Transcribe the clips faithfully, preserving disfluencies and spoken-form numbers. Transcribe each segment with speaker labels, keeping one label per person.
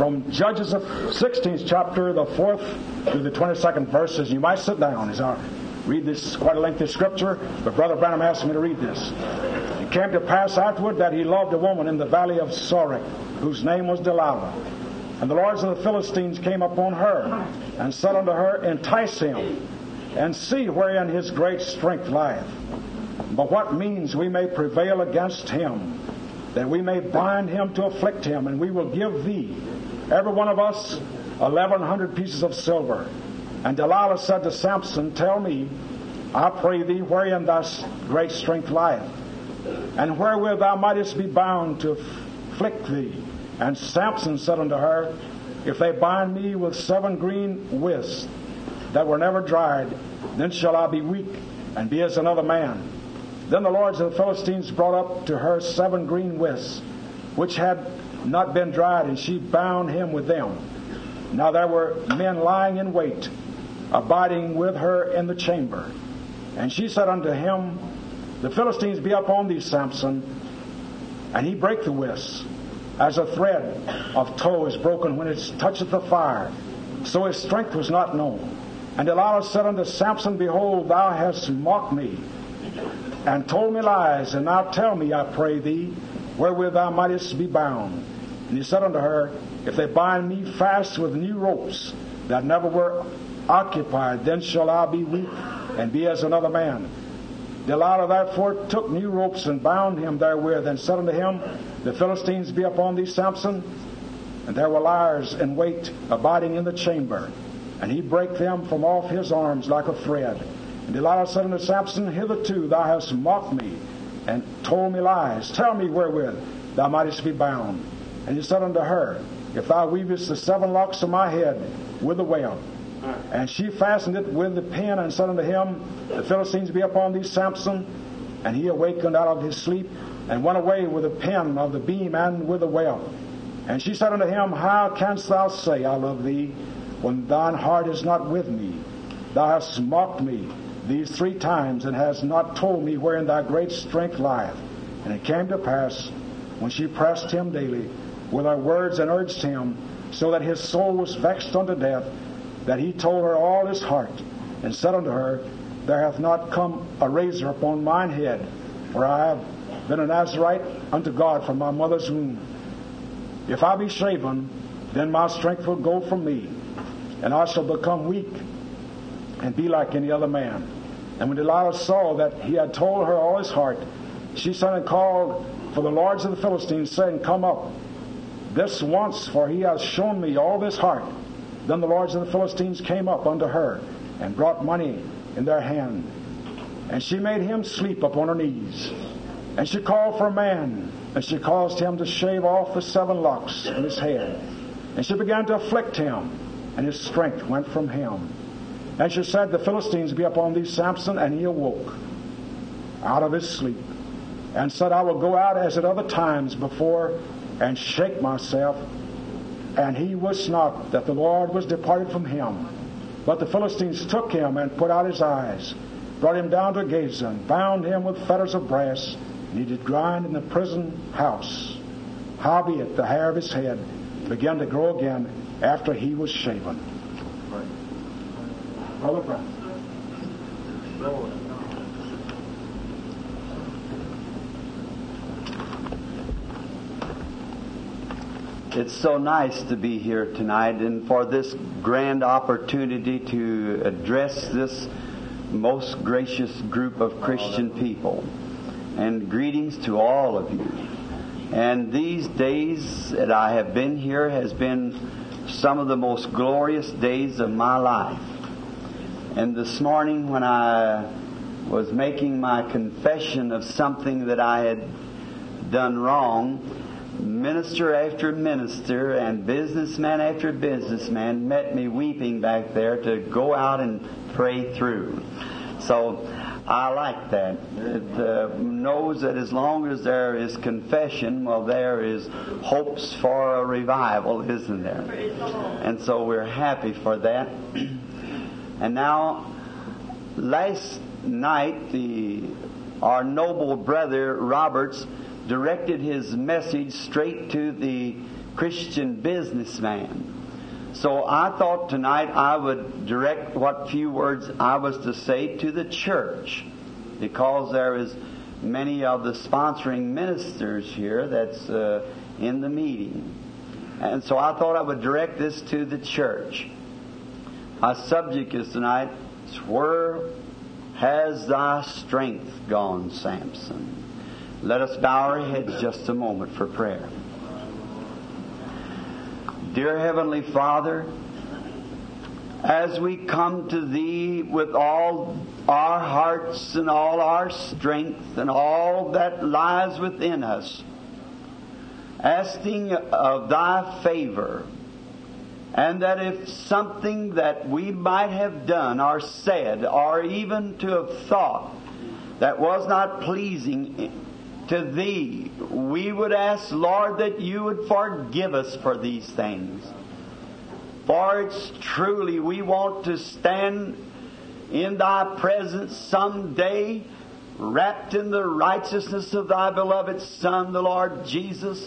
Speaker 1: from Judges of sixteenth chapter, the fourth through the twenty-second verses. You might sit down as I read this quite a lengthy scripture, but Brother Branham asked me to read this. It came to pass afterward that he loved a woman in the valley of Sorek, whose name was Delilah. And the lords of the Philistines came upon her, and said unto her, Entice him, and see wherein his great strength lieth. But what means we may prevail against him, that we may bind him to afflict him, and we will give thee, every one of us, eleven hundred pieces of silver. And Delilah said to Samson, Tell me, I pray thee, wherein thy great strength lieth, and wherewith thou mightest be bound to afflict thee. And Samson said unto her, If they bind me with seven green withs that were never dried, then shall I be weak, and be as another man. Then the lords of the Philistines brought up to her seven green withs, which had not been dried, and she bound him with them. Now there were men lying in wait, abiding with her in the chamber. And she said unto him, The Philistines be upon thee, Samson. And he brake the withs, as a thread of tow is broken when it toucheth the fire. So his strength was not known. And Delilah said unto Samson, Behold, thou hast mocked me, and told me lies, and now tell me, I pray thee, wherewith thou mightest be bound. And he said unto her, If they bind me fast with new ropes that never were occupied, then shall I be weak, and be as another man. Delilah therefore took new ropes and bound him therewith, and said unto him, The Philistines be upon thee, Samson. And there were liars in wait, abiding in the chamber. And he brake them from off his arms like a thread. And Delilah said unto Samson, Hitherto thou hast mocked me, and told me lies. Tell me wherewith thou mightest be bound. And he said unto her, If thou weavest the seven locks of my head with a web. And she fastened it with the pin, and said unto him, The Philistines be upon thee, Samson. And he awakened out of his sleep, and went away with the pin of the beam and with the web. And she said unto him, How canst thou say, I love thee, when thine heart is not with me? Thou hast mocked me these three times, and hast not told me wherein thy great strength lieth. And it came to pass, when she pressed him daily with her words, and urged him, so that his soul was vexed unto death, that he told her all his heart, and said unto her, There hath not come a razor upon mine head, for I have been a Nazarite unto God from my mother's womb. If I be shaven, then my strength will go from me, and I shall become weak, and be like any other man. And when Delilah saw that he had told her all his heart, she sent and called for the lords of the Philistines, saying, Come up this once, for he has shown me all this heart. Then the lords of the Philistines came up unto her, and brought money in their hand. And she made him sleep upon her knees. And she called for a man, and she caused him to shave off the seven locks of his head. And she began to afflict him, and his strength went from him. And she said, The Philistines be upon thee, Samson. And he awoke out of his sleep, and said, I will go out as at other times before, and shake myself. And he wist not that the Lord was departed from him. But the Philistines took him, and put out his eyes, brought him down to Gazan, bound him with fetters of brass, and he did grind in the prison house. Howbeit the hair of his head began to grow again after he was shaven. Brother Brown.
Speaker 2: It's so nice to be here tonight, and for this grand opportunity to address this most gracious group of Christian people. And greetings to all of you. And these days that I have been here has been some of the most glorious days of my life. And this morning when I was making my confession of something that I had done wrong, minister after minister and businessman after businessman met me weeping back there to go out and pray through. So I like that. It uh, knows that as long as there is confession, well, there is hopes for a revival, isn't there? And so we're happy for that. And now, last night, the our noble brother Roberts directed his message straight to the Christian businessman. So I thought tonight I would direct what few words I was to say to the church, because there is many of the sponsoring ministers here that's uh, in the meeting. And so I thought I would direct this to the church. Our subject is tonight, where has thy strength gone, Samson? Let us bow our heads just a moment for prayer. Dear Heavenly Father, as we come to Thee with all our hearts and all our strength and all that lies within us, asking of Thy favor, and that if something that we might have done or said or even to have thought that was not pleasing to Thee, we would ask, Lord, that You would forgive us for these things. For it's truly we want to stand in Thy presence someday, wrapped in the righteousness of Thy beloved Son, the Lord Jesus,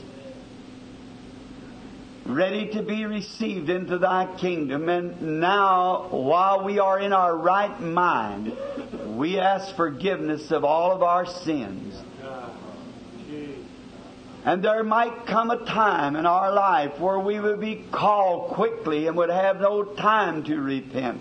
Speaker 2: ready to be received into Thy kingdom. And now, while we are in our right mind, we ask forgiveness of all of our sins. And there might come a time in our life where we would be called quickly and would have no time to repent.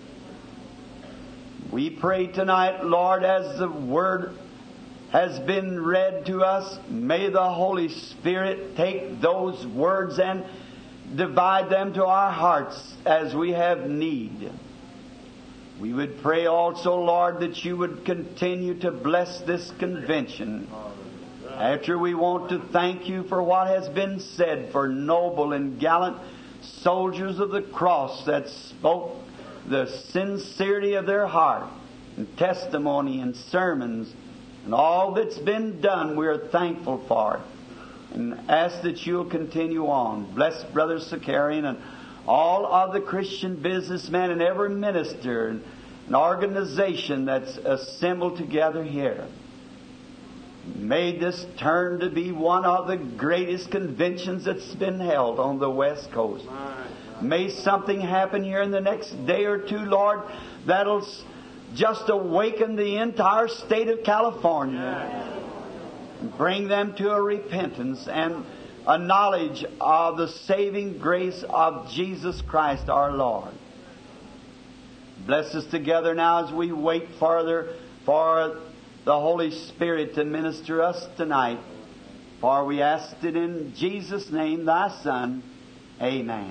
Speaker 2: We pray tonight, Lord, as the Word has been read to us, may the Holy Spirit take those words and divide them to our hearts as we have need. We would pray also, Lord, that You would continue to bless this convention. After we want to thank You for what has been said, for noble and gallant soldiers of the cross that spoke the sincerity of their heart, and testimony and sermons, and all that's been done, we are thankful for it. And ask that You'll continue on. Bless Brother Sakarian and all of the Christian businessmen and every minister and an organization that's assembled together here. May this turn to be one of the greatest conventions that's been held on the West Coast. May something happen here in the next day or two, Lord, that'll just awaken the entire state of California. Bring them to a repentance and a knowledge of the saving grace of Jesus Christ our Lord. Bless us together now as we wait further for the Holy Spirit to minister us tonight. For we ask it in Jesus' name, Thy Son. Amen.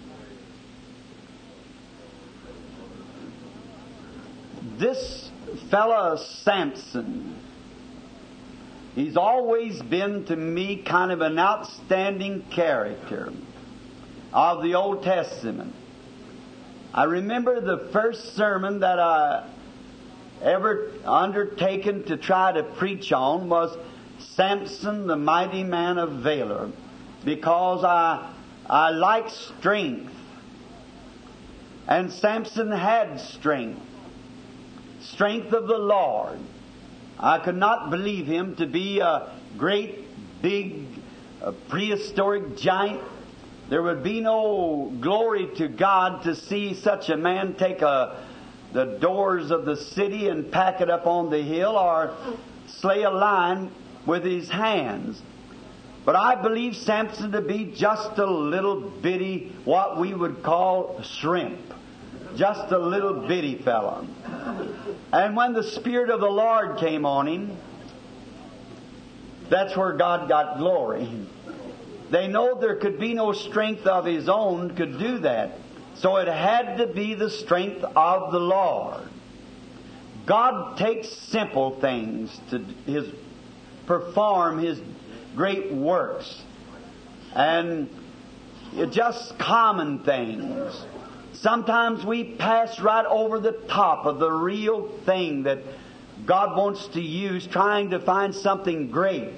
Speaker 2: This fella Samson, he's always been to me kind of an outstanding character of the Old Testament. I remember the first sermon that I ever undertaken to try to preach on was Samson, the mighty man of valor, because I I like strength, and Samson had strength, strength of the Lord. I could not believe him to be a great, big, uh, prehistoric giant. There would be no glory to God to see such a man take a the doors of the city and pack it up on the hill, or slay a lion with his hands. But I believe Samson to be just a little bitty, what we would call shrimp. Just a little bitty fellow. And when the Spirit of the Lord came on him, that's where God got glory. They know there could be no strength of his own could do that. So it had to be the strength of the Lord. God takes simple things to his perform His great works, and just common things. Sometimes we pass right over the top of the real thing that God wants to use, trying to find something great.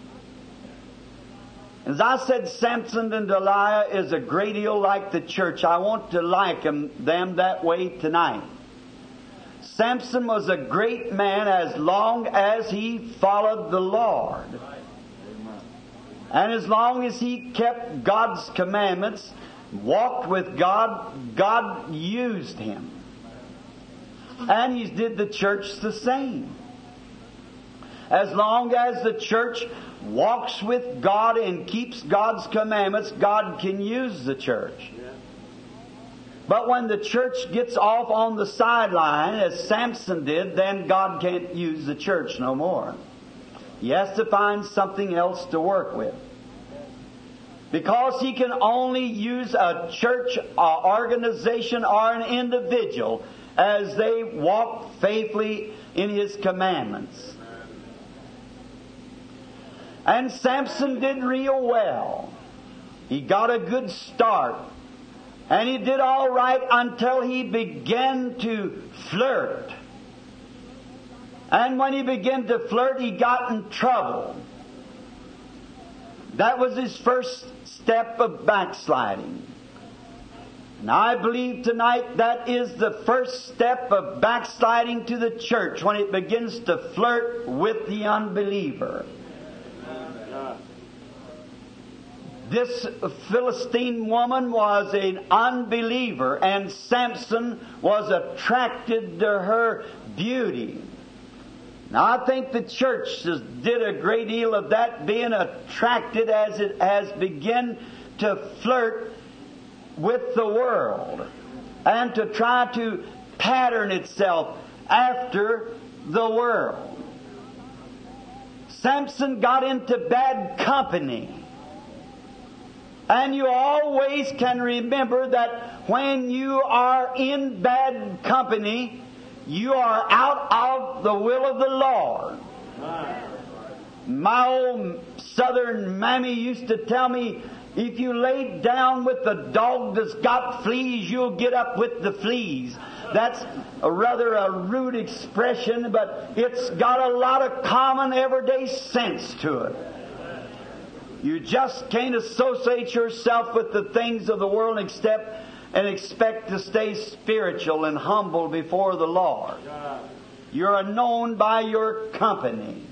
Speaker 2: As I said, Samson and Delilah is a great deal like the church. I want to liken them that way tonight. Samson was a great man as long as he followed the Lord. And as long as he kept God's commandments, walked with God, God used him. And he did the church the same. As long as the church walks with God and keeps God's commandments, God can use the church. But when the church gets off on the sideline, as Samson did, then God can't use the church no more. He has to find something else to work with. Because he can only use a church uh, organization or an individual as they walk faithfully in his commandments. And Samson did real well. He got a good start. And he did all right until he began to flirt. And when he began to flirt, he got in trouble. That was his first step of backsliding. And I believe tonight that is the first step of backsliding to the church, when it begins to flirt with the unbeliever. This Philistine woman was an unbeliever, and Samson was attracted to her beauty. Now, I think the church has did a great deal of that, being attracted as it has begun to flirt with the world and to try to pattern itself after the world. Samson got into bad company. And you always can remember that when you are in bad company, you are out of the will of the Lord. My old southern mammy used to tell me, if you lay down with the dog that's got fleas, you'll get up with the fleas. That's a rather a rude expression, but it's got a lot of common everyday sense to it. You just can't associate yourself with the things of the world and expect, and expect to stay spiritual and humble before the Lord. You're known by your company.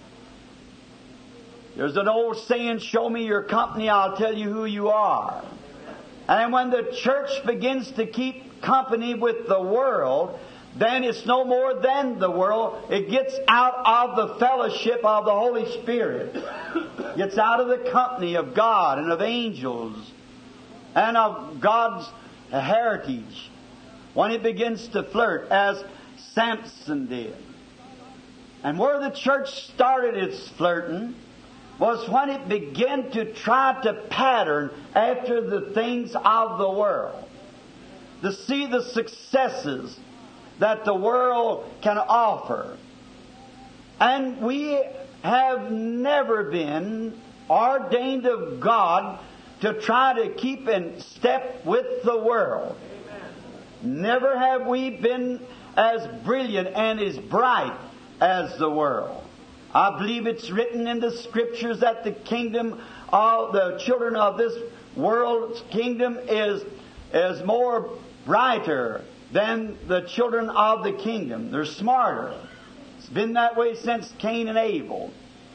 Speaker 2: There's an old saying, show me your company, I'll tell you who you are. And when the church begins to keep company with the world, then it's no more than the world. It gets out of the fellowship of the Holy Spirit. Gets out of the company of God and of angels and of God's heritage when it begins to flirt, as Samson did. And where the church started its flirting was when it began to try to pattern after the things of the world, to see the successes that the world can offer. And we have never been ordained of God to try to keep in step with the world. Amen. Never have we been as brilliant and as bright as the world. I believe it's written in the Scriptures that the kingdom of the children of this world's kingdom is, is more brighter than the children of the kingdom. They're smarter. It's been that way since Cain and Abel.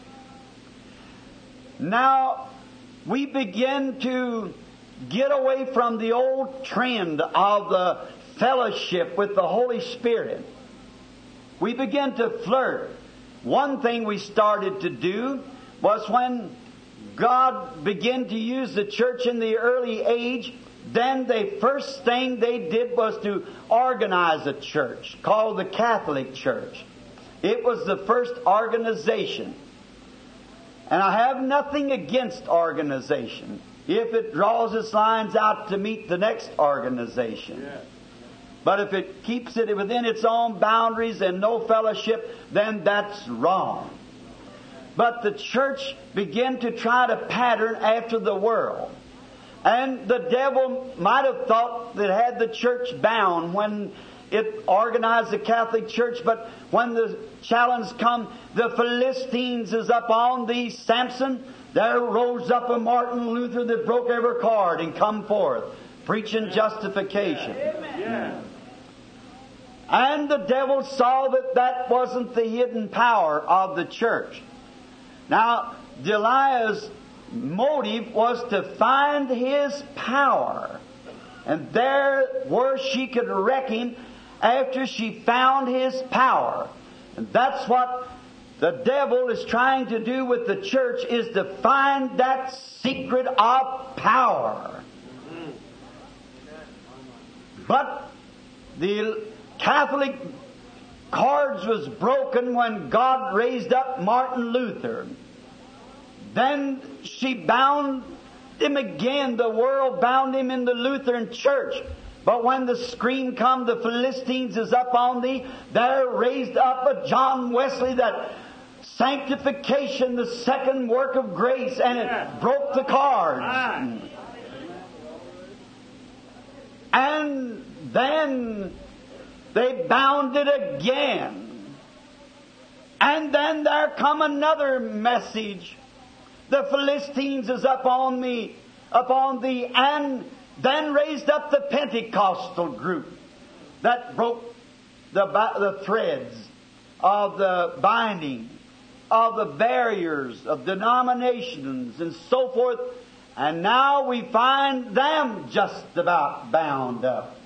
Speaker 2: Now, we begin to get away from the old trend of the fellowship with the Holy Spirit. We begin to flirt. One thing we started to do was when God began to use the church in the early age, then the first thing they did was to organize a church called the Catholic Church. It was the first organization. And I have nothing against organization if it draws its lines out to meet the next organization. Yeah. But if it keeps it within its own boundaries and no fellowship, then that's wrong. But the church began to try to pattern after the world. And the devil might have thought that it had the church bound when it organized the Catholic Church, but when the challenge come, the Philistines is up on thee, Samson, there rose up a Martin Luther that broke every cord and come forth, preaching justification. Amen. And the devil saw that that wasn't the hidden power of the church. Now, Deliah's motive was to find His power. And there where she could wreck Him after she found His power. And that's what the devil is trying to do with the church, is to find that secret of power. But the Catholic cords was broken when God raised up Martin Luther. Then she bound him again. The world bound him in the Lutheran Church. But when the scream come, the Philistines is up on thee, there raised up a John Wesley, that sanctification, the second work of grace, and it broke the cords. And then they bound it again. And then there come another message. The Philistines is up on me, upon thee, and then raised up the Pentecostal group that broke the, the threads of the binding, of the barriers of denominations and so forth. And now we find them just about bound up.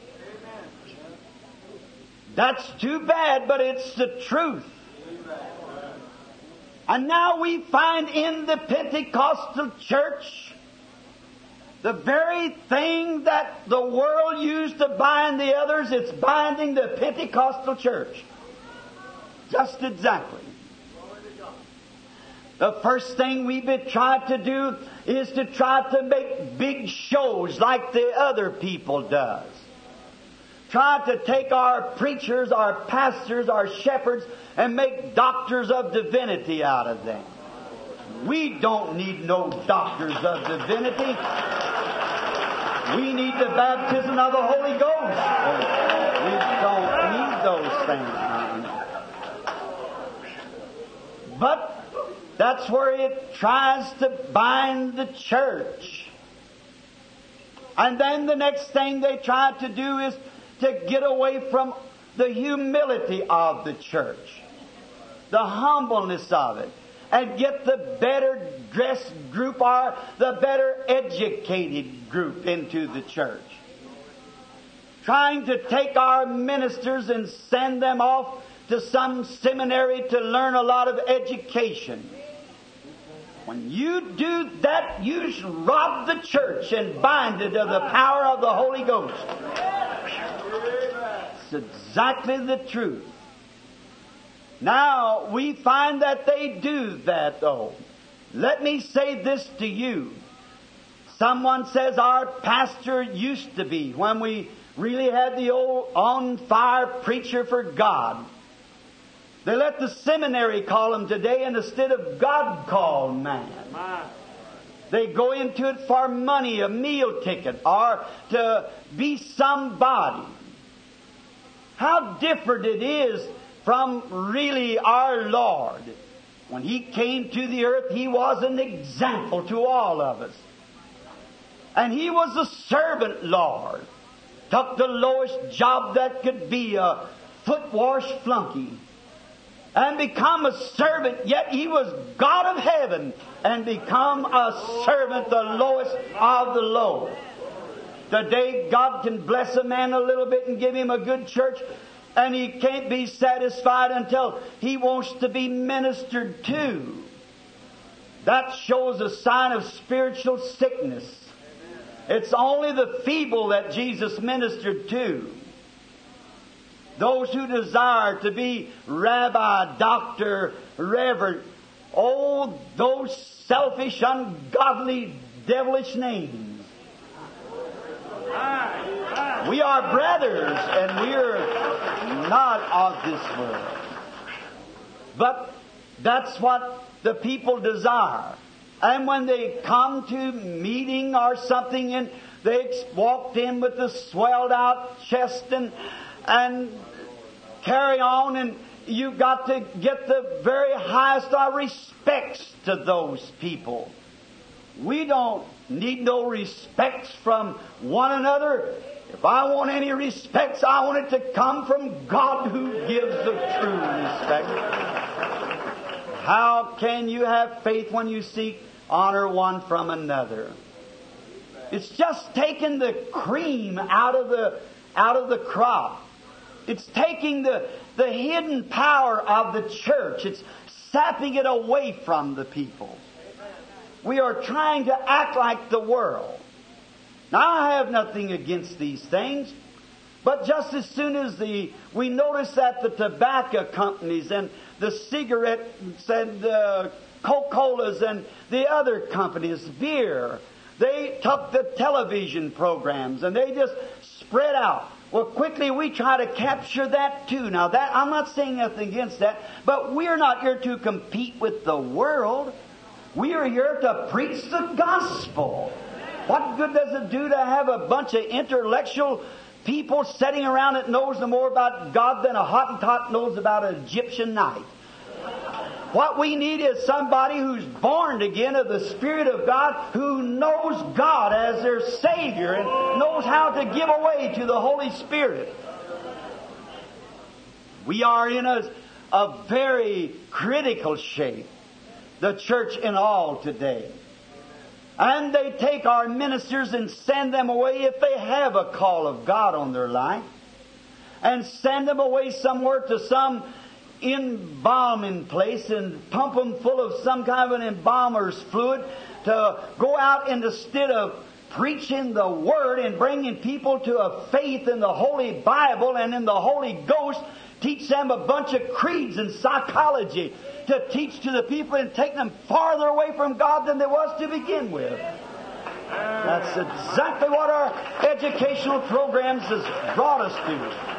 Speaker 2: That's too bad, but it's the truth. And now we find in the Pentecostal church the very thing that the world used to bind the others, it's binding the Pentecostal church. Just exactly. The first thing we've tried to do is to try to make big shows like the other people does. Try to take our preachers, our pastors, our shepherds, and make doctors of divinity out of them. We don't need no doctors of divinity. We need the baptism of the Holy Ghost. We don't need those things. But that's where it tries to bind the church. And then the next thing they try to do is to get away from the humility of the church, the humbleness of it, and get the better dressed group or the better educated group into the church. Trying to take our ministers and send them off to some seminary to learn a lot of education. When you do that, you rob the church and bind it of the power of the Holy Ghost. It's exactly the truth. Now, we find that they do that, though. Let me say this to you. Someone says our pastor used to be, when we really had the old on-fire preacher for God. They let the seminary call him today, and instead of God call man. They go into it for money, a meal ticket, or to be somebody. How different it is from really our Lord. When He came to the earth, He was an example to all of us. And He was a servant Lord. Took the lowest job that could be, a foot wash flunky, and become a servant, yet He was God of heaven and become a servant, the lowest of the low. Today God can bless a man a little bit and give him a good church, and he can't be satisfied until he wants to be ministered to. That shows a sign of spiritual sickness. It's only the feeble that Jesus ministered to. Those who desire to be rabbi, doctor, reverend, oh, those selfish, ungodly, devilish names. We are brothers, and we're not of this world. But that's what the people desire. And when they come to meeting or something, and they walked in with the swelled out chest and and carry on, and you've got to get the very highest of respects to those people. We don't need no respects from one another. If I want any respects, I want it to come from God, who gives the true respect. How can you have faith when you see honor one from another. It's just taking the cream out of the out of the crop. It's taking the, the hidden power of the church. It's sapping it away from the people. We are trying to act like the world. Now, I have nothing against these things, but just as soon as the we notice that the tobacco companies and the cigarettes and the Coca-Colas and the other companies, beer, they took the television programs and they just spread out. Well, quickly we try to capture that too. Now, that I'm not saying nothing against that, but we're not here to compete with the world. We are here to preach the gospel. What good does it do to have a bunch of intellectual people sitting around that knows no more about God than a Hottentot knows about an Egyptian knife? What we need is somebody who's born again of the Spirit of God, who knows God as their Savior and knows how to give away to the Holy Spirit. We are in a, a very critical shape, the church in all today. And they take our ministers and send them away if they have a call of God on their life, and send them away somewhere to some embalming place and pump them full of some kind of an embalmer's fluid to go out and instead of preaching the Word and bringing people to a faith in the Holy Bible and in the Holy Ghost, teach them a bunch of creeds and psychology to teach to the people and take them farther away from God than they was to begin with. That's exactly what our educational programs has brought us to.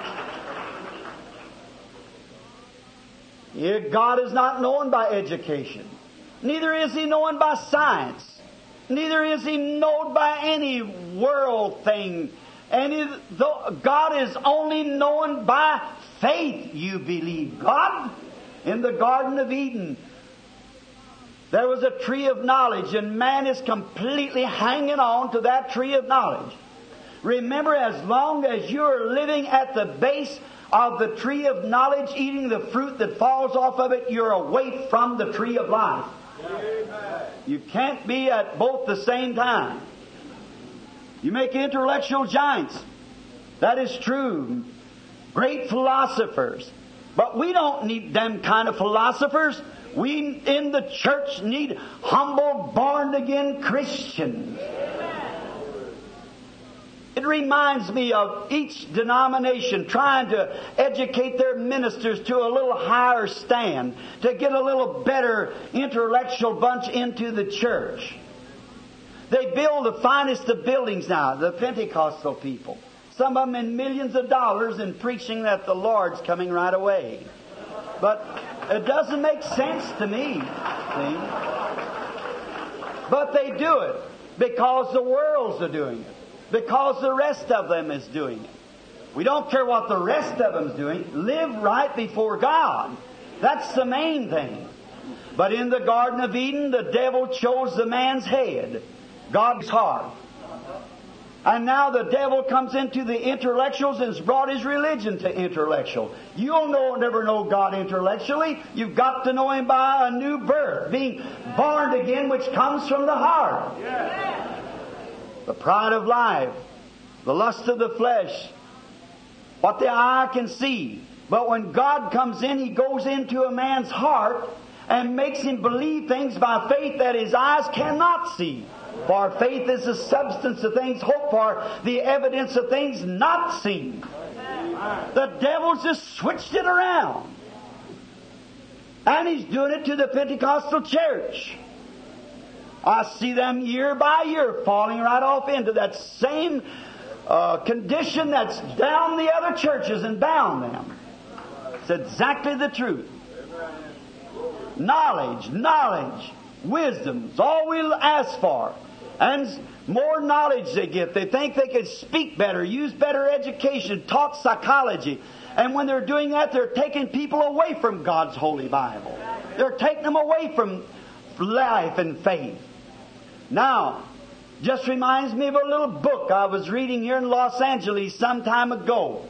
Speaker 2: God is not known by education. Neither is He known by science. Neither is He known by any world thing. And God is only known by faith. You believe God? In the Garden of Eden, there was a tree of knowledge, and man is completely hanging on to that tree of knowledge. Remember, as long as you're living at the base of the tree of knowledge, eating the fruit that falls off of it, you're away from the tree of life. Amen. You can't be at both the same time. You make intellectual giants. That is true. Great philosophers. But we don't need them kind of philosophers. We in the church need humble, born-again Christians. It reminds me of each denomination trying to educate their ministers to a little higher stand, to get a little better intellectual bunch into the church. They build the finest of buildings now, the Pentecostal people. Some of them in millions of dollars in preaching that the Lord's coming right away. But it doesn't make sense to me, see? But they do it because the world's are doing it. Because the rest of them is doing it. We don't care what the rest of them is doing. Live right before God. That's the main thing. But in the Garden of Eden, the devil chose the man's head, God's heart. And now the devil comes into the intellectuals and has brought his religion to intellectual. You'll know, never know God intellectually. You've got to know Him by a new birth, being born again, which comes from the heart. Yeah. The pride of life, the lust of the flesh, what the eye can see. But when God comes in, He goes into a man's heart and makes him believe things by faith that his eyes cannot see. For faith is the substance of things hoped for, the evidence of things not seen. The devil's just switched it around. And he's doing it to the Pentecostal church. I see them year by year falling right off into that same uh, condition that's down the other churches and bound them. It's exactly the truth. Knowledge, knowledge, wisdom is all we'll ask for. And more knowledge they get. They think they can speak better, use better education, taught psychology. And when they're doing that, they're taking people away from God's Holy Bible. They're taking them away from life and faith. Now, just reminds me of a little book I was reading here in Los Angeles some time ago.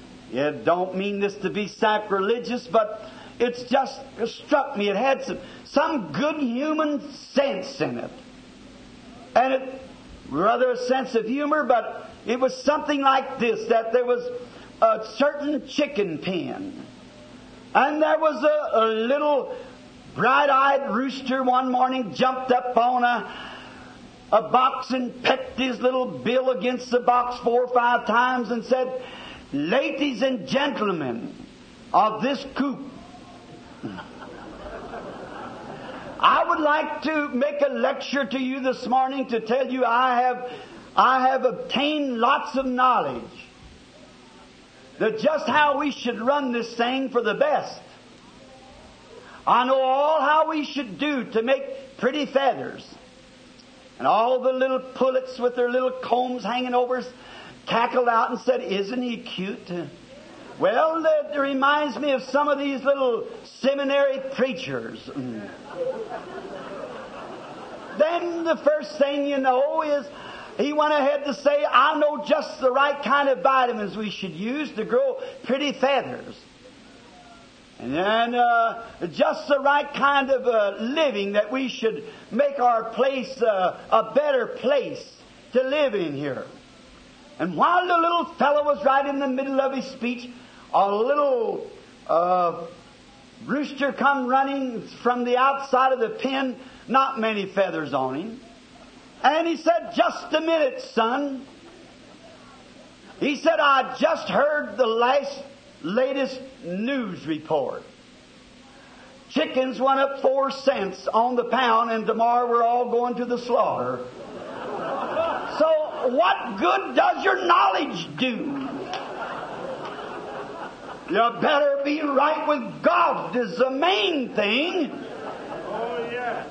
Speaker 2: It don't mean this to be sacrilegious, but it's just it struck me. It had some some good human sense in it. And it, rather a sense of humor, but it was something like this, that there was a certain chicken pen. And there was a, a little bright-eyed rooster one morning jumped up on a, a box and pecked his little bill against the box four or five times and said, "Ladies and gentlemen of this coop, I would like to make a lecture to you this morning to tell you I have, I have obtained lots of knowledge. That just how we should run this thing for the best. I know all how we should do to make pretty feathers. And all the little pullets with their little combs hanging over us cackled out and said, 'Isn't he cute?' Well, that reminds me of some of these little seminary preachers. Then the first thing you know is he went ahead to say, 'I know just the right kind of vitamins we should use to grow pretty feathers. And then uh, just the right kind of uh, living that we should make our place uh, a better place to live in here.' And while the little fellow was right in the middle of his speech, a little uh, rooster come running from the outside of the pen, not many feathers on him. And he said, 'Just a minute, son.' He said, 'I just heard the last, latest news report. Chickens went up four cents on the pound, and tomorrow we're all going to the slaughter. So what good does your knowledge do? You better be right with God is the main thing.' Oh, yeah.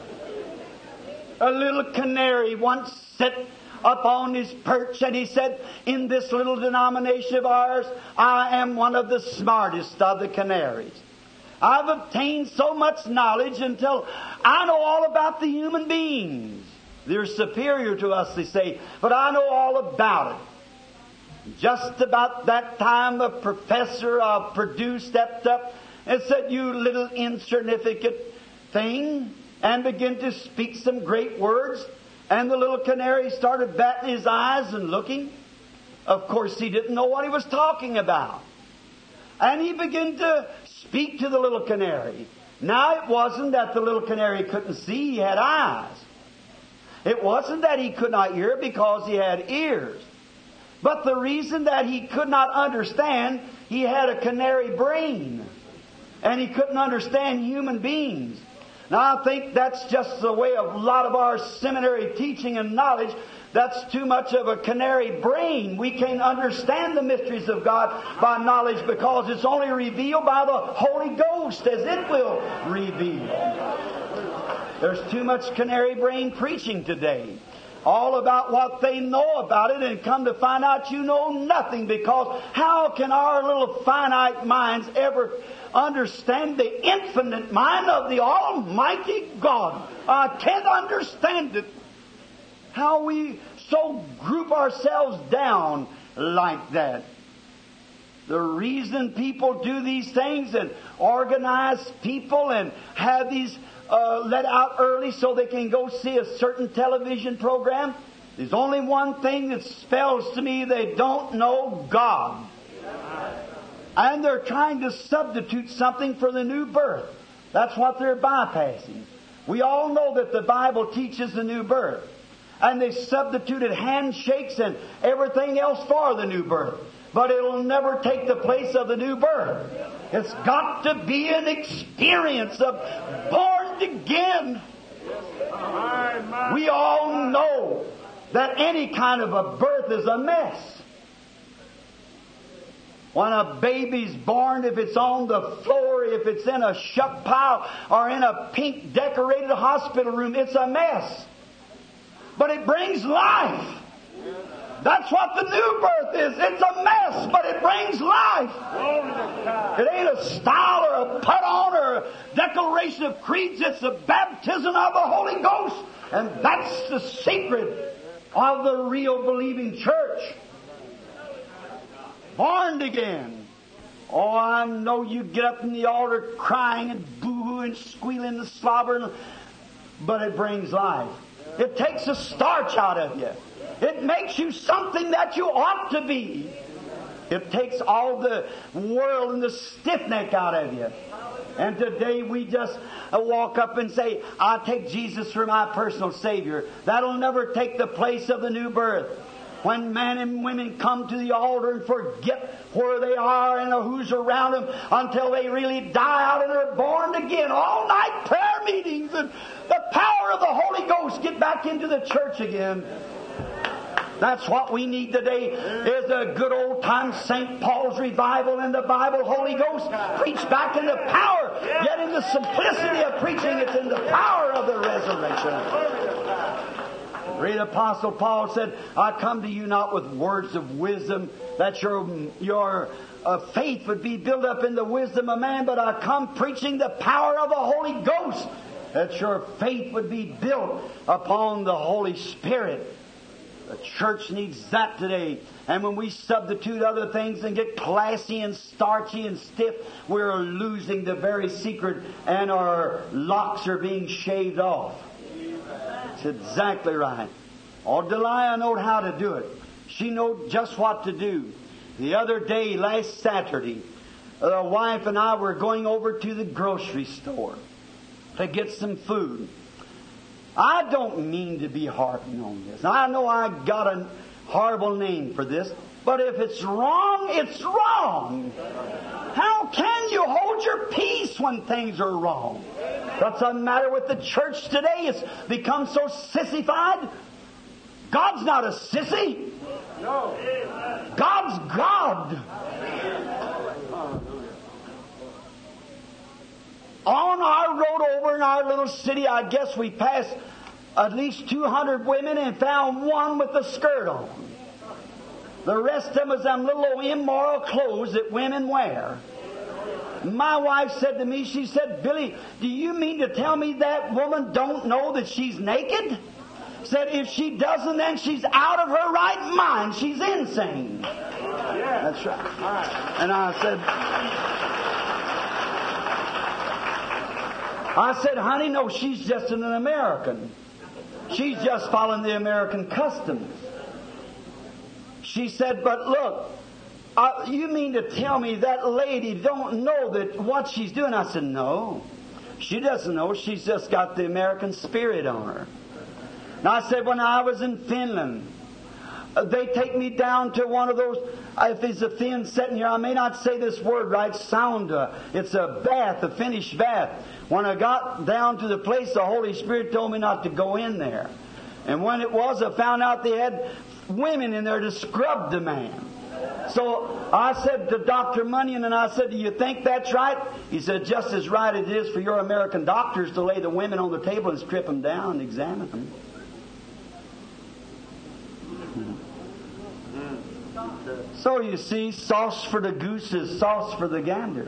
Speaker 2: A little canary once sat up on his perch and he said, 'In this little denomination of ours, I am one of the smartest of the canaries. I've obtained so much knowledge until I know all about the human beings. They're superior to us,' they say, 'but I know all about it.' Just about that time, a professor of Purdue stepped up and said, 'You little insignificant thing,' and began to speak some great words. And the little canary started batting his eyes and looking. Of course, he didn't know what he was talking about. And he began to speak to the little canary. Now, it wasn't that the little canary couldn't see, he had eyes. It wasn't that he could not hear because he had ears. But the reason that he could not understand, he had a canary brain. And he couldn't understand human beings. Now, I think that's just the way of a lot of our seminary teaching and knowledge. That's too much of a canary brain. We can't understand the mysteries of God by knowledge because it's only revealed by the Holy Ghost as it will reveal. There's too much canary brain preaching today. All about what they know about it, and come to find out you know nothing, because how can our little finite minds ever understand the infinite mind of the Almighty God? I can't understand it. How we so group ourselves down like that. The reason people do these things and organize people and have these uh, let out early so they can go see a certain television program, there's only one thing that spells to me: they don't know God. And they're trying to substitute something for the new birth. That's what they're bypassing. We all know that the Bible teaches the new birth. And they substituted handshakes and everything else for the new birth. But it'll never take the place of the new birth. It's got to be an experience of born again. We all know that any kind of a birth is a mess. When a baby's born, if it's on the floor, if it's in a shuck pile, or in a pink decorated hospital room, it's a mess. But it brings life. That's what the new birth is. It's a mess, but it brings life. It ain't a style or a put on or a declaration of creeds. It's the baptism of the Holy Ghost. And that's the secret of the real believing church. Born again. Oh, I know you get up in the altar crying and boo-hooing and squealing and slobbering, but it brings life. It takes the starch out of you. It makes you something that you ought to be. It takes all the world and the stiff neck out of you. And today we just walk up and say, I take Jesus for my personal Savior. That'll never take the place of the new birth. When men and women come to the altar and forget where they are and who's around them until they really die out and are born again. All night prayer meetings and the power of the Holy Ghost get back into the church again. That's what we need today, is a good old time Saint Paul's revival in the Bible, Holy Ghost. Preach back in the power, yet in the simplicity of preaching, it's in the power of the resurrection. Great Apostle Paul said, I come to you not with words of wisdom, that your, your uh, faith would be built up in the wisdom of man, but I come preaching the power of the Holy Ghost, that your faith would be built upon the Holy Spirit. The church needs that today. And when we substitute other things and get classy and starchy and stiff, we're losing the very secret, and our locks are being shaved off. That's exactly right. Oh, Delilah knowed how to do it. She knowed just what to do. The other day, last Saturday, the wife and I were going over to the grocery store to get some food. I don't mean to be harping on this. I know I got a horrible name for this, but if it's wrong, it's wrong. How can you hold your peace when things are wrong? What's the matter with the church today? It's become so sissified. God's not a sissy. God's God. On our road over in our little city, I guess we passed at least two hundred women and found one with a skirt on. The rest of them was them little old immoral clothes that women wear. My wife said to me, she said, Billy, do you mean to tell me that woman don't know that she's naked? Said if she doesn't, then she's out of her right mind. She's insane. Yeah. That's right. And I said, I said, honey, no, she's just an American. She's just following the American customs. She said, but look, uh, you mean to tell me that lady don't know that what she's doing? I said, no. She doesn't know. She's just got the American spirit on her. And I said, when I was in Finland, uh, they take me down to one of those, uh, if there's a Finn sitting here, I may not say this word right, sauna. It's a bath, a Finnish bath. When I got down to the place, the Holy Spirit told me not to go in there. And when it was, I found out they had women in there to scrub the man. So I said to Doctor Munyon, and I said, do you think that's right? He said, just as right it is for your American doctors to lay the women on the table and strip them down and examine them. So you see, sauce for the goose is sauce for the gander.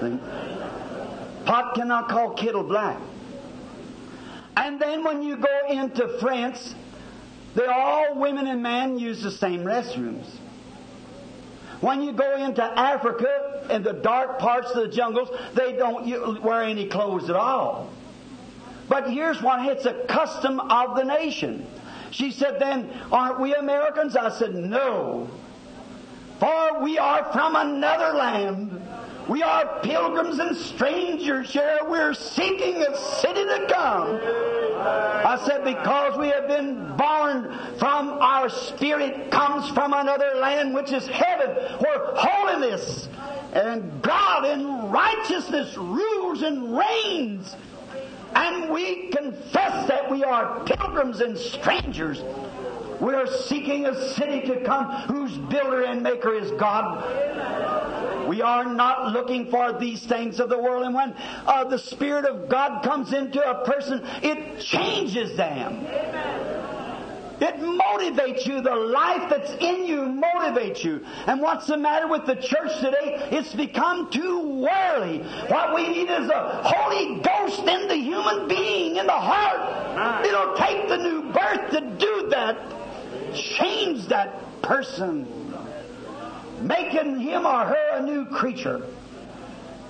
Speaker 2: Pot cannot call kettle black. And then when you go into France, they all women and men use the same restrooms. When you go into Africa, in the dark parts of the jungles, they don't wear any clothes at all. But here's what, it's a custom of the nation. She said, then, aren't we Americans? I said, no. For we are from another land. We are pilgrims and strangers here. We're seeking a city to come. I said, because we have been born from our spirit comes from another land, which is heaven, where holiness and God and righteousness rules and reigns. And we confess that we are pilgrims and strangers. We are seeking a city to come whose builder and maker is God. We are not looking for these things of the world. And when uh, the Spirit of God comes into a person, it changes them. It motivates you. The life that's in you motivates you. And what's the matter with the church today? It's become too worldly. What we need is a Holy Ghost in the human being, in the heart. It'll take the new birth to do that. Change that person, making him or her a new creature.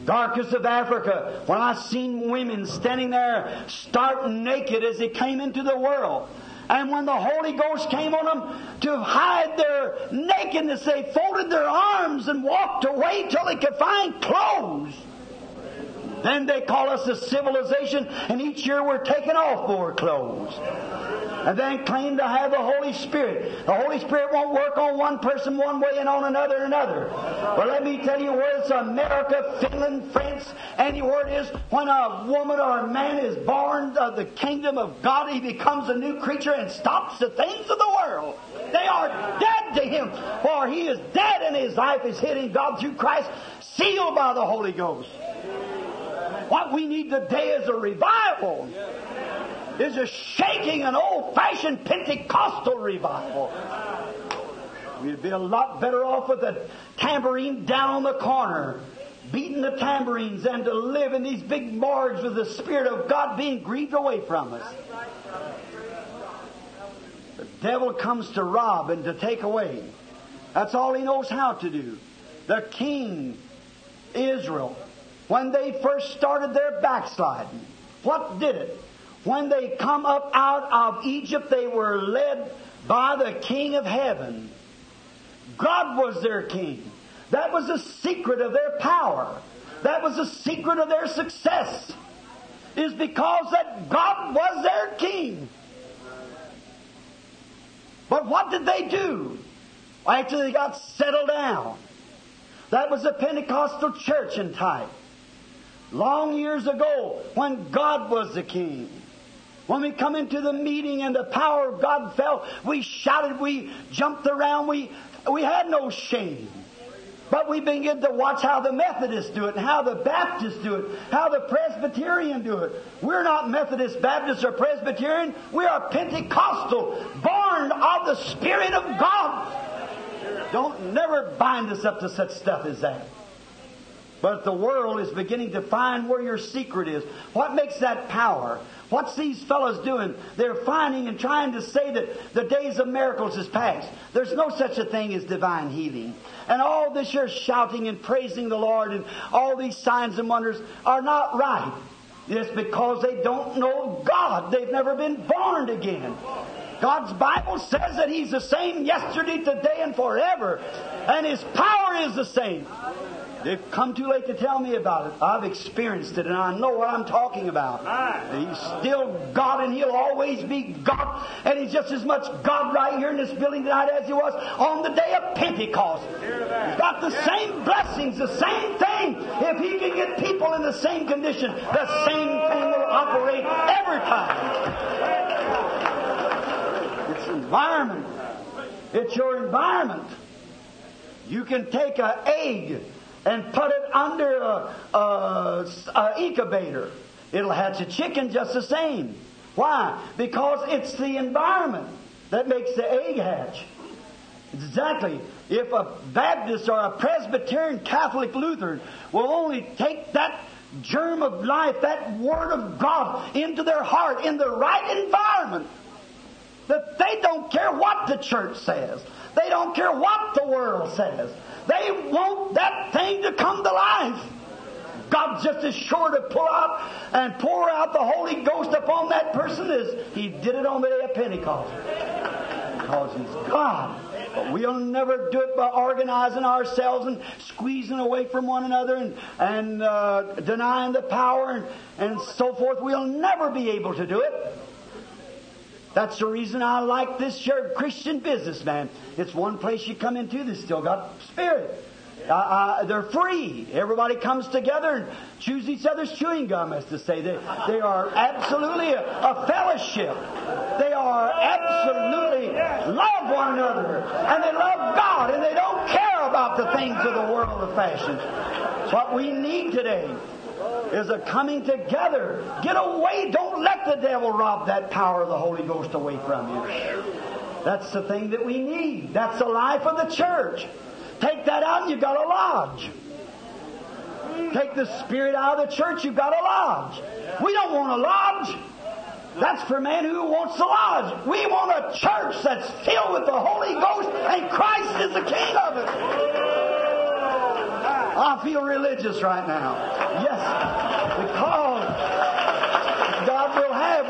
Speaker 2: darkest of Africa, when I seen women standing there stark naked as they came into the world. And when the Holy Ghost came on them to hide their nakedness, they folded their arms and walked away till they could find clothes. Then they call us a civilization, and each year we're taking off more clothes. And then claim to have the Holy Spirit. The Holy Spirit won't work on one person one way and on another another. But let me tell you where it's America, Finland, France, anywhere it is, when a woman or a man is born of the kingdom of God, he becomes a new creature and stops the things of the world. They are dead to him, for he is dead and his life is hid in God through Christ, sealed by the Holy Ghost. What we need today is a revival. Is a shaking, an old-fashioned Pentecostal revival. We'd be a lot better off with a tambourine down on the corner, beating the tambourines, than to live in these big morgues with the Spirit of God being grieved away from us. The devil comes to rob and to take away. That's all he knows how to do. The king, Israel, when they first started their backsliding, what did it? When they come up out of Egypt, they were led by the King of Heaven. God was their king. That was the secret of their power. That was the secret of their success. Is because that God was their king. But what did they do after they got settled down? That was the Pentecostal church in type. Long years ago, when God was the king. When we come into the meeting and the power of God fell, we shouted, we jumped around, we we had no shame. But we began to watch how the Methodists do it, and how the Baptists do it, how the Presbyterian do it. We're not Methodist, Baptist, or Presbyterian. We are Pentecostal, born of the Spirit of God. Don't never bind us up to such stuff as that. But the world is beginning to find where your secret is. What makes that power? What's these fellows doing? They're finding and trying to say that the days of miracles is past. There's no such a thing as divine healing. And all this year shouting and praising the Lord and all these signs and wonders are not right. It's because they don't know God. They've never been born again. God's Bible says that He's the same yesterday, today, and forever. And His power is the same. They've come too late to tell me about it. I've experienced it, and I know what I'm talking about. He's still God, and He'll always be God. And He's just as much God right here in this building tonight as He was on the day of Pentecost. He's got the same blessings, the same thing. If He can get people in the same condition, the same thing will operate every time. It's environment. It's your environment. You can take an egg and put it under a, a, a incubator. It'll hatch a chicken just the same. Why? Because it's the environment that makes the egg hatch. Exactly. If a Baptist or a Presbyterian, Catholic, Lutheran will only take that germ of life, that Word of God into their heart in the right environment, that they don't care what the church says. They don't care what the world says. They want that thing to come to life. God's just as sure to pull out and pour out the Holy Ghost upon that person as He did it on the day of Pentecost. Because He's God. But we'll never do it by organizing ourselves and squeezing away from one another and, and uh, denying the power and, and so forth. We'll never be able to do it. That's the reason I like this here Christian businessman. It's one place you come into that's still got Spirit. Uh, uh, they're free. Everybody comes together and chews each other's chewing gum, as to say. They, they are absolutely a, a fellowship. They are absolutely love one another. And they love God. And they don't care about the things of the world of fashion. What we need today is a coming together. Get away. Don't let the devil rob that power of the Holy Ghost away from you. That's the thing that we need. That's the life of the church. Take that out and you've got a lodge. Take the Spirit out of the church, you've got a lodge. We don't want a lodge. That's for man who wants a lodge. We want a church that's filled with the Holy Ghost and Christ is the King of it. I I feel religious right now. Yes, because God will have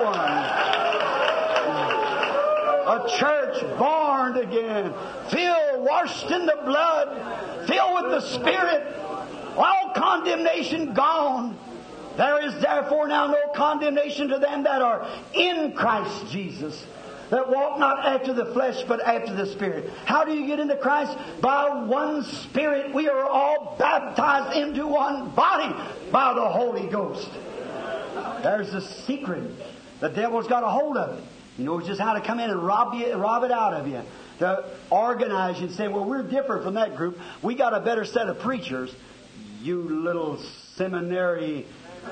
Speaker 2: one. A church born again, filled, washed in the blood, filled with the Spirit, all condemnation gone. There is therefore now no condemnation to them that are in Christ Jesus, that walk not after the flesh, but after the Spirit. How do you get into Christ? By one Spirit we are all baptized into one body by the Holy Ghost. There's the secret. The devil's got a hold of it. He knows just how to come in and rob you, rob it out of you. To organize you and say, well, we're different from that group. We got a better set of preachers. You little seminary,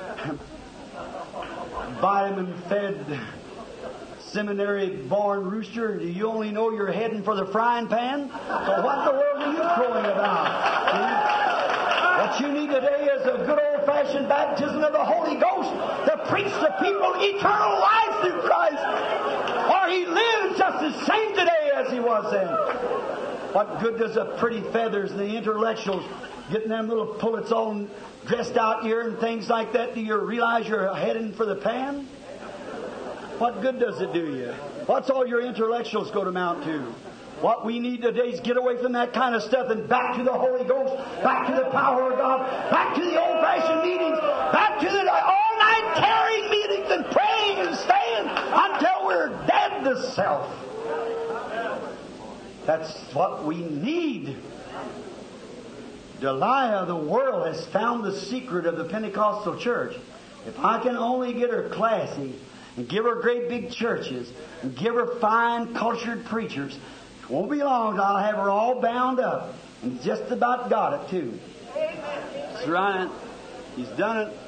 Speaker 2: vitamin-fed, seminary-born rooster. Do you only know you're heading for the frying pan? So what in the world are you crowing about? See? What you need today is a good old-fashioned baptism of the Holy Ghost to preach to people eternal life through Christ. For He lives just the same today as He was then. What good does the pretty feathers and the intellectuals getting them little pullets on dressed out here and things like that? Do you realize you're heading for the pan? What good does it do you? What's all your intellectuals going to amount to? What we need today is get away from that kind of stuff and back to the Holy Ghost, back to the power of God, back to the old-fashioned meetings, back to the all-night tearing meetings and praying and staying until we're dead to self. That's what we need. Delilah, the world, has found the secret of the Pentecostal church. If I can only get her classy and give her great big churches and give her fine, cultured preachers, it won't be long till I'll have her all bound up. And He's just about got it, too. That's right. He's done it.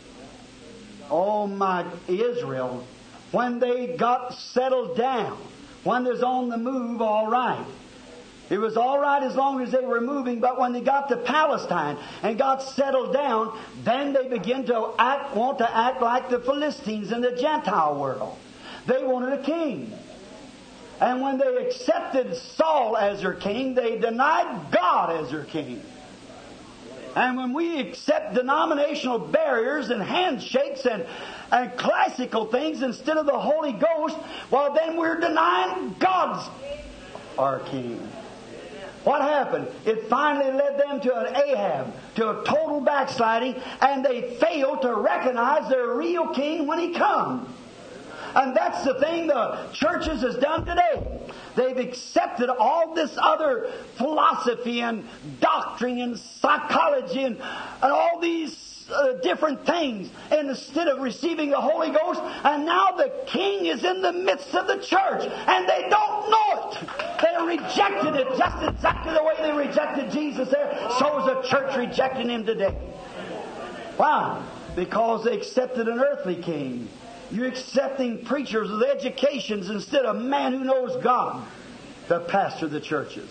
Speaker 2: Oh, my Israel, when they got settled down, when they're on the move, all right. It was all right as long as they were moving, but when they got to Palestine and got settled down, then they began to act, want to act like the Philistines in the Gentile world. They wanted a king. And when they accepted Saul as their king, they denied God as their king. And when we accept denominational barriers and handshakes and, and classical things instead of the Holy Ghost, well, then we're denying God's our king. What happened? It finally led them to an Ahab, to a total backsliding, and they failed to recognize their real king when he comes. And that's the thing the churches has done today. They've accepted all this other philosophy and doctrine and psychology and, and all these uh, different things, and instead of receiving the Holy Ghost, and now the King is in the midst of the church, and they don't know it. They rejected it just exactly the way they rejected Jesus there. So is the church rejecting Him today. Why? Because they accepted an earthly king. You're accepting preachers with educations instead of a man who knows God to pastor the churches.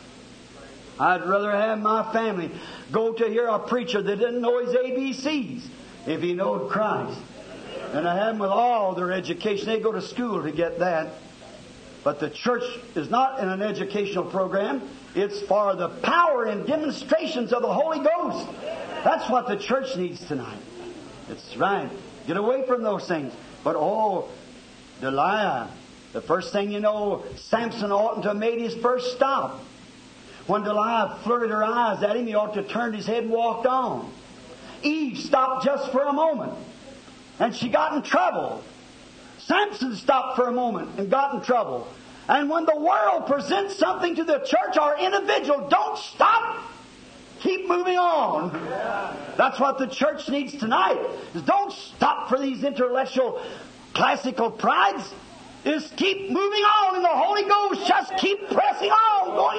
Speaker 2: I'd rather have my family go to hear a preacher that didn't know his A B Cs if he knowed Christ. And I have them with all their education. They go to school to get that. But the church is not in an educational program. It's for the power and demonstrations of the Holy Ghost. That's what the church needs tonight. It's right. Get away from those things. But oh, Delilah, the first thing you know, Samson oughtn't to have made his first stop. When Delilah flirted her eyes at him, he ought to have turned his head and walked on. Eve stopped just for a moment, and she got in trouble. Samson stopped for a moment and got in trouble. And when the world presents something to the church or individual, don't stop. Keep moving on. That's what the church needs tonight. Is don't stop for these intellectual classical prides. Is keep moving on in the Holy Ghost. Just keep pressing on, going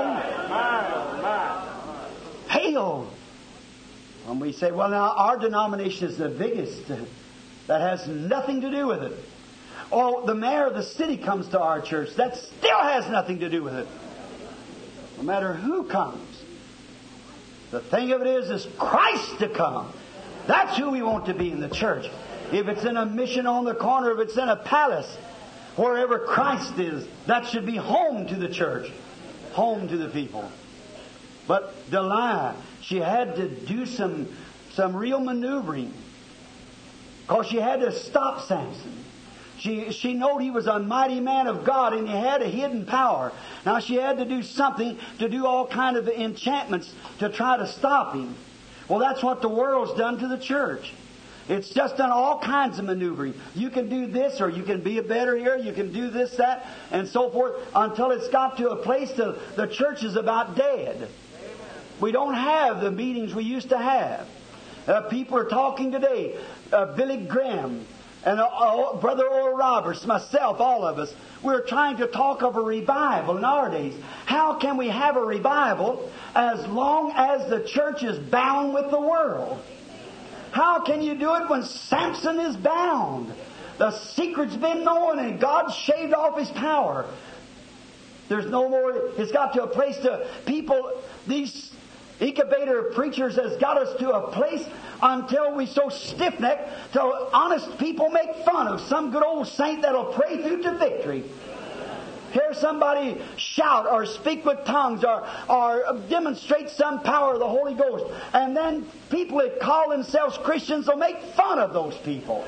Speaker 2: on. Hail. When we say, well, now our denomination is the biggest, that has nothing to do with it. Oh, the mayor of the city comes to our church. That still has nothing to do with it. No matter who comes. The thing of it is, is Christ to come. That's who we want to be in the church. If it's in a mission on the corner, if it's in a palace, wherever Christ is, that should be home to the church, home to the people. But Delilah, she had to do some, some real maneuvering. Because she had to stop Samson. She, she knew he was a mighty man of God and he had a hidden power. Now she had to do something to do all kind of enchantments to try to stop him. Well, that's what the world's done to the church. It's just done all kinds of maneuvering. You can do this or you can be a better here. You can do this, that, and so forth until it's got to a place that the church is about dead. We don't have the meetings we used to have. Uh, people are talking today. Uh, Billy Graham and uh, uh, Brother Oral Roberts, myself, all of us, we're trying to talk of a revival nowadays. How can we have a revival as long as the church is bound with the world? How can you do it when Samson is bound? The secret's been known and God shaved off his power. There's no more. It's got to a place to people, these incubator preachers has got us to a place until we so stiff-necked till honest people make fun of some good old saint that'll pray through to victory. Hear somebody shout or speak with tongues or, or demonstrate some power of the Holy Ghost. And then people that call themselves Christians will make fun of those people.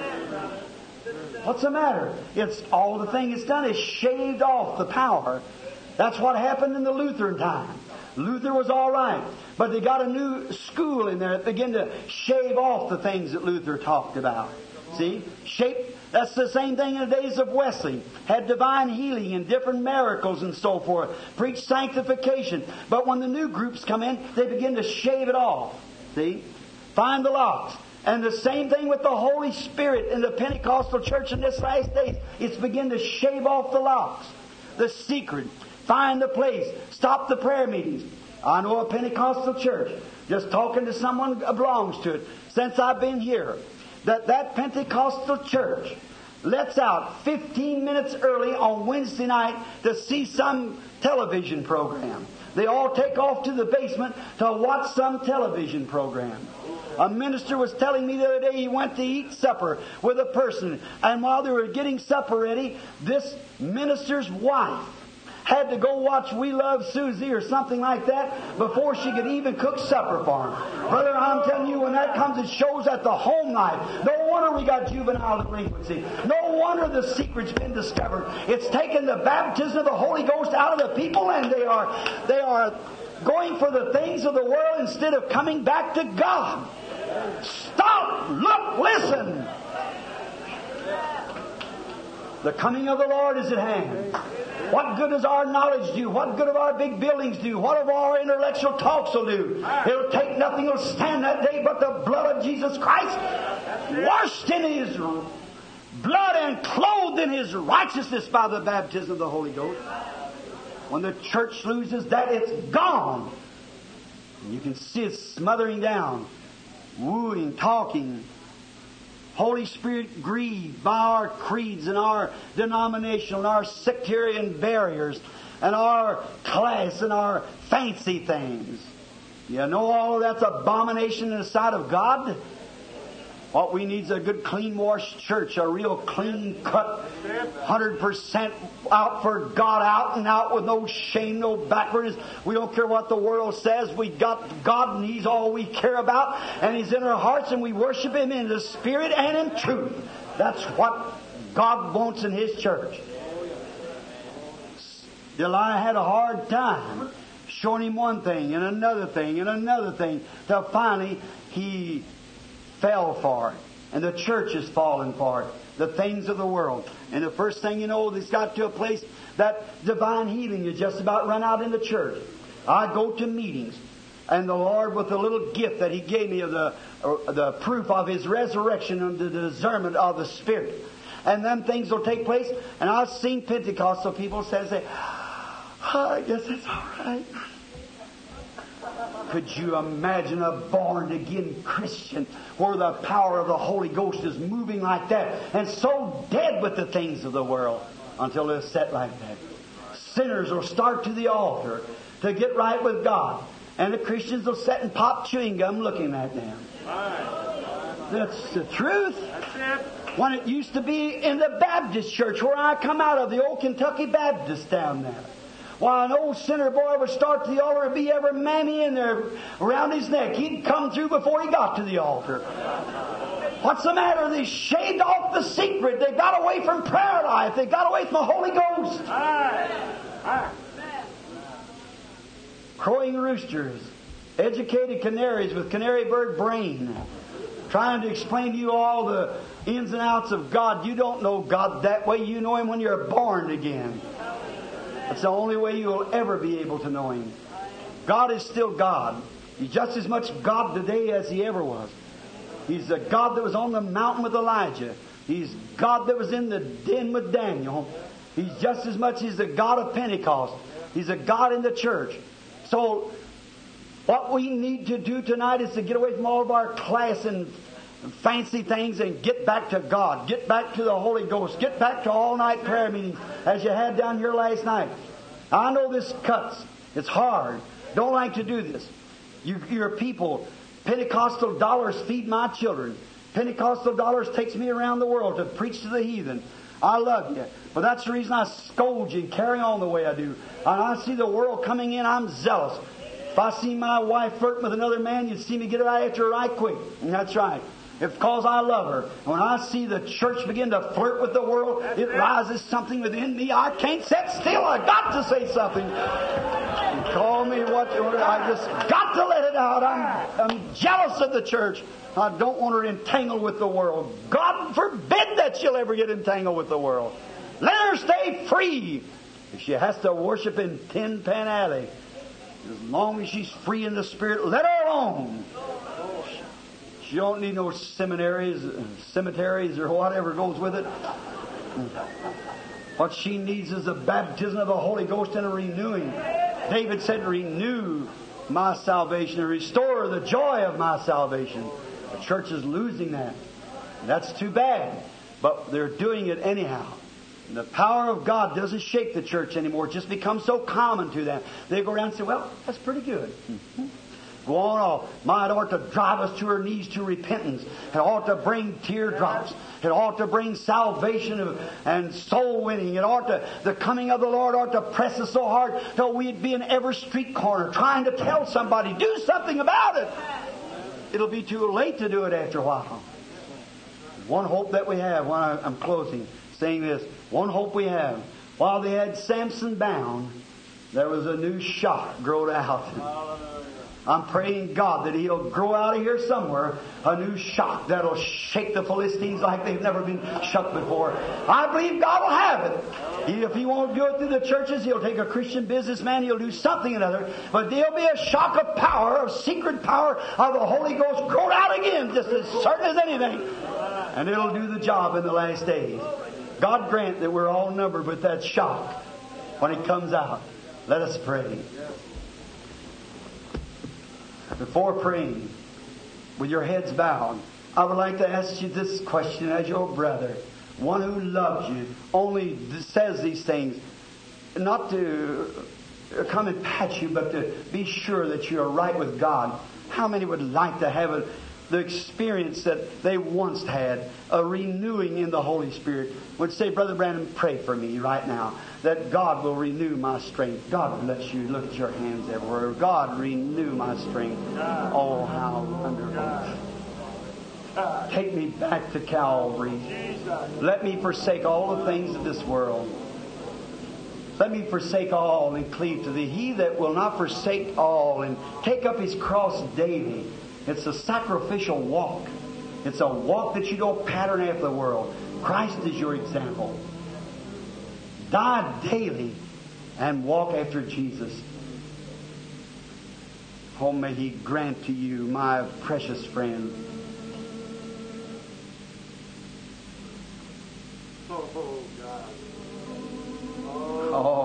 Speaker 2: What's the matter? It's all the thing it's done is shaved off the power. That's what happened in the Lutheran time. Luther was all right, but they got a new school in there that began to shave off the things that Luther talked about. See? Shape. That's the same thing in the days of Wesley. Had divine healing and different miracles and so forth. Preached sanctification. But when the new groups come in, they begin to shave it off. See? Find the locks. And the same thing with the Holy Spirit in the Pentecostal church in this last days. It's begin to shave off the locks. The secret. Find the place. Stop the prayer meetings. I know a Pentecostal church, just talking to someone who belongs to it, since I've been here, that that Pentecostal church lets out fifteen minutes early on Wednesday night to see some television program. They all take off to the basement to watch some television program. A minister was telling me the other day he went to eat supper with a person, and while they were getting supper ready, this minister's wife had to go watch We Love Susie or something like that before she could even cook supper for him. Brother, I'm telling you, when that comes, it shows that the home life. No wonder we got juvenile delinquency. No wonder the secret's been discovered. It's taken the baptism of the Holy Ghost out of the people, and they are they are going for the things of the world instead of coming back to God. Stop! Look! Listen! The coming of the Lord is at hand. What good does our knowledge do? What good of our big buildings do? What of our intellectual talks will do? It'll take nothing will stand that day but the blood of Jesus Christ, washed in His blood and clothed in His righteousness by the baptism of the Holy Ghost. When the church loses that, it's gone. And you can see it smothering down, wooing, talking. Holy Spirit grieved by our creeds and our denomination and our sectarian barriers and our class and our fancy things. You know all of that's abomination in the sight of God? What we need is a good clean washed church, a real clean cut, one hundred percent out for God, out and out with no shame, no backwardness. We don't care what the world says. We got God and He's all we care about. And He's in our hearts and we worship Him in the Spirit and in truth. That's what God wants in His church. Delilah had a hard time showing him one thing and another thing and another thing till finally he fell for it. And the church has fallen for it. The things of the world. And the first thing you know, it's got to a place that divine healing is just about run out in the church. I go to meetings, and the Lord, with the little gift that He gave me of the, uh, the proof of His resurrection and the discernment of the Spirit. And then things will take place. And I've seen Pentecostal people say, say oh, I guess it's all right. Could you imagine a born-again Christian where the power of the Holy Ghost is moving like that and so dead with the things of the world until they're set like that? Sinners will start to the altar to get right with God, and the Christians will sit and pop chewing gum looking at them. That's the truth. When it used to be in the Baptist church where I come out of, the old Kentucky Baptist down there. While an old sinner boy would start to the altar and be every mammy in there around his neck. He'd come through before he got to the altar. What's the matter? They shaved off the secret. They got away from prayer life. They got away from the Holy Ghost. Crowing roosters. Educated canaries with canary bird brain. Trying to explain to you all the ins and outs of God. You don't know God that way. You know Him when you're born again. That's the only way you'll ever be able to know Him. God is still God. He's just as much God today as He ever was. He's the God that was on the mountain with Elijah. He's God that was in the den with Daniel. He's just as much as the God of Pentecost. He's a God in the church. So, what we need to do tonight is to get away from all of our class and fancy things and get back to God. Get back to the Holy Ghost. Get back to all-night prayer meetings as you had down here last night. I know this cuts. It's hard. Don't like to do this. You, you're people. Pentecostal dollars feed my children. Pentecostal dollars takes me around the world to preach to the heathen. I love you. But that's the reason I scold you and carry on the way I do. And I see the world coming in, I'm zealous. If I see my wife flirting with another man, you'd see me get it out after her right quick. And that's right. It's because I love her. And when I see the church begin to flirt with the world, it rises something within me. I can't sit still. I got to say something. You call me what you want. I just got to let it out. I'm, I'm jealous of the church. I don't want her entangled with the world. God forbid that she'll ever get entangled with the world. Let her stay free. If she has to worship in Tin Pan Alley, as long as she's free in the Spirit, let her alone. She don't need no seminaries, cemeteries, or whatever goes with it. What she needs is the baptism of the Holy Ghost and a renewing. David said, renew my salvation and restore the joy of my salvation. The church is losing that. That's too bad. But they're doing it anyhow. And the power of God doesn't shake the church anymore. It just becomes so common to them. They go around and say, well, that's pretty good. Mm-hmm. Go on off. My, it ought to drive us to our knees to repentance. It ought to bring teardrops. It ought to bring salvation and soul winning. It ought to, the coming of the Lord ought to press us so hard till we'd be in every street corner trying to tell somebody, do something about it. It'll be too late to do it after a while. One hope that we have, when I, I'm closing, saying this, one hope we have, while they had Samson bound, there was a new shock growed out. I'm praying God that He'll grow out of here somewhere a new shock that'll shake the Philistines like they've never been shook before. I believe God will have it. If He won't do it through the churches, He'll take a Christian businessman, He'll do something or another. But there'll be a shock of power, of secret power of the Holy Ghost growed out again, just as certain as anything. And it'll do the job in the last days. God grant that we're all numbered with that shock when it comes out. Let us pray. Before praying, with your heads bowed, I would like to ask you this question as your brother, one who loves you, only says these things, not to come and pat you, but to be sure that you're right with God. How many would like to have a, the experience that they once had, a renewing in the Holy Spirit? Would say, Brother Branham, pray for me right now, that God will renew my strength. God bless you. Look at your hands everywhere. God, renew my strength. Oh, how wonderful. Take me back to Calvary. Let me forsake all the things of this world. Let me forsake all and cleave to Thee. He that will not forsake all and take up his cross daily. It's a sacrificial walk. It's a walk that you don't pattern after the world. Christ is your example. Die daily and walk after Jesus. Oh, may He grant to you, my precious friend. Oh, God. Oh.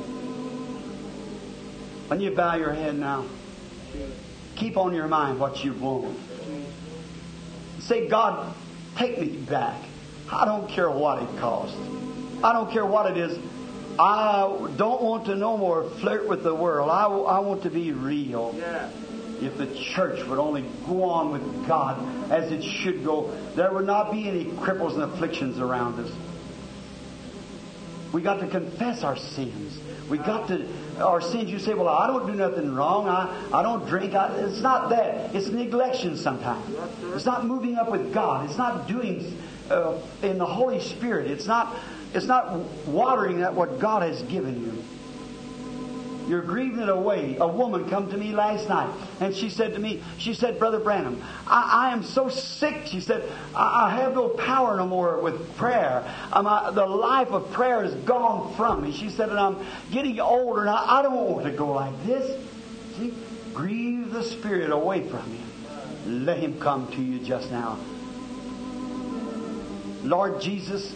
Speaker 2: When you bow your head now, keep on your mind what you want. Say, God, take me back. I don't care what it costs. I don't care what it is. I don't want to no more flirt with the world. I, I want to be real. Yeah. If the church would only go on with God as it should go, there would not be any cripples and afflictions around us. We got to confess our sins. We got to, our sins, you say, well, I don't do nothing wrong. I, I don't drink. I, it's not that. It's neglection sometimes. It's not moving up with God. It's not doing uh, in the Holy Spirit. It's not, it's not watering at what God has given you. You're grieving it away. A woman come to me last night, and she said to me, she said, Brother Branham, I, I am so sick. She said, I, I have no power no more with prayer. Um, I, the life of prayer is gone from me. She said, and I'm getting older, and I, I don't want to go like this. See, grieve the Spirit away from you. Let Him come to you just now. Lord Jesus,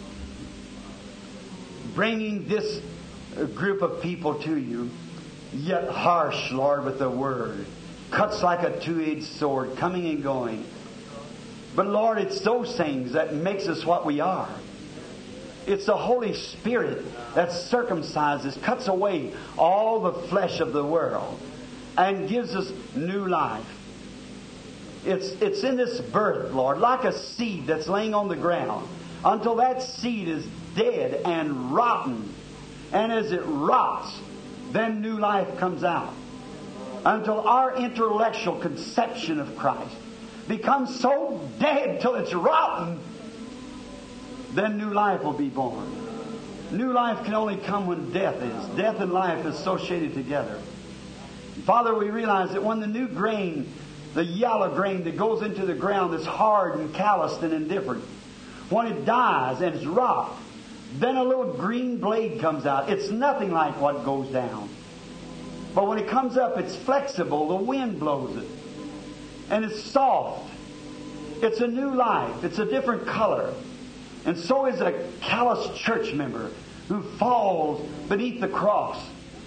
Speaker 2: bringing this group of people to you, yet harsh, Lord, with the Word. Cuts like a two-edged sword, coming and going. But Lord, it's those things that makes us what we are. It's the Holy Spirit that circumcises, cuts away all the flesh of the world, and gives us new life. It's, it's in this birth, Lord, like a seed that's laying on the ground, until that seed is dead and rotten. And as it rots, then new life comes out. Until our intellectual conception of Christ becomes so dead till it's rotten, then new life will be born. New life can only come when death is. Death and life is associated together. Father, we realize that when the new grain, the yellow grain that goes into the ground that's hard and calloused and indifferent, when it dies and it's rot, then a little green blade comes out. It's nothing like what goes down. But when it comes up, it's flexible. The wind blows it. And it's soft. It's a new life. It's a different color. And so is a callous church member who falls beneath the cross.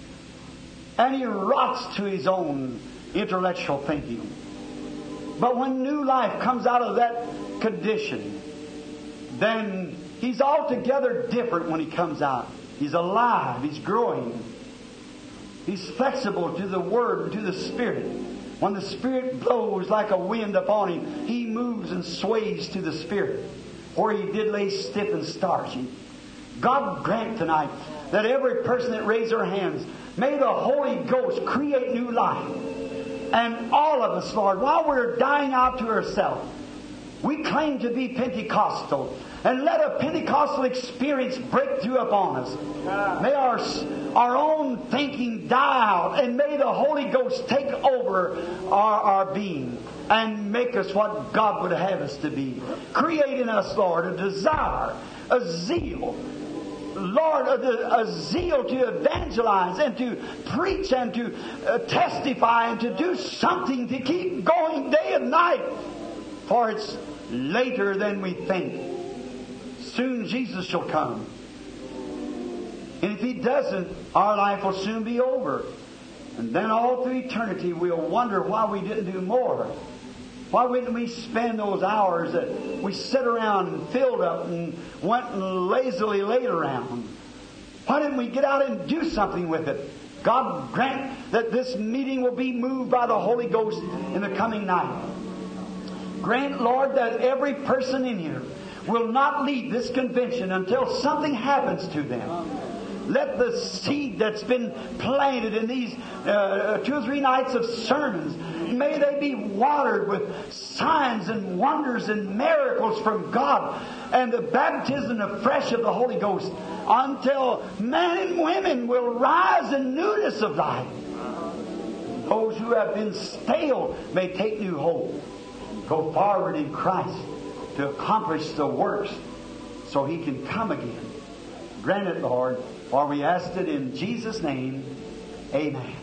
Speaker 2: And he rots to his own intellectual thinking. But when new life comes out of that condition, then he's altogether different when he comes out. He's alive. He's growing. He's flexible to the Word and to the Spirit. When the Spirit blows like a wind upon him, he moves and sways to the Spirit, where he did lay stiff and starchy. God grant tonight that every person that raised their hands, may the Holy Ghost create new life. And all of us, Lord, while we're dying out to ourselves, we claim to be Pentecostal. And let a Pentecostal experience break through upon us. May our, our own thinking die out. And may the Holy Ghost take over our, our being. And make us what God would have us to be. Create in us, Lord, a desire, a zeal. Lord, a, a zeal to evangelize and to preach and to uh, testify and to do something to keep going day and night. For it's later than we think. Soon Jesus shall come. And if He doesn't, our life will soon be over. And then all through eternity we'll wonder why we didn't do more. Why wouldn't we spend those hours that we sit around and filled up and went and lazily laid around? Why didn't we get out and do something with it? God grant that this meeting will be moved by the Holy Ghost in the coming night. Grant, Lord, that every person in here will not leave this convention until something happens to them. Let the seed that's been planted in these uh, two or three nights of sermons, may they be watered with signs and wonders and miracles from God and the baptism afresh of the Holy Ghost until men and women will rise in newness of life. Those who have been stale may take new hope. Go forward in Christ to accomplish the works so He can come again. Grant it, Lord, for we asked it in Jesus' name. Amen.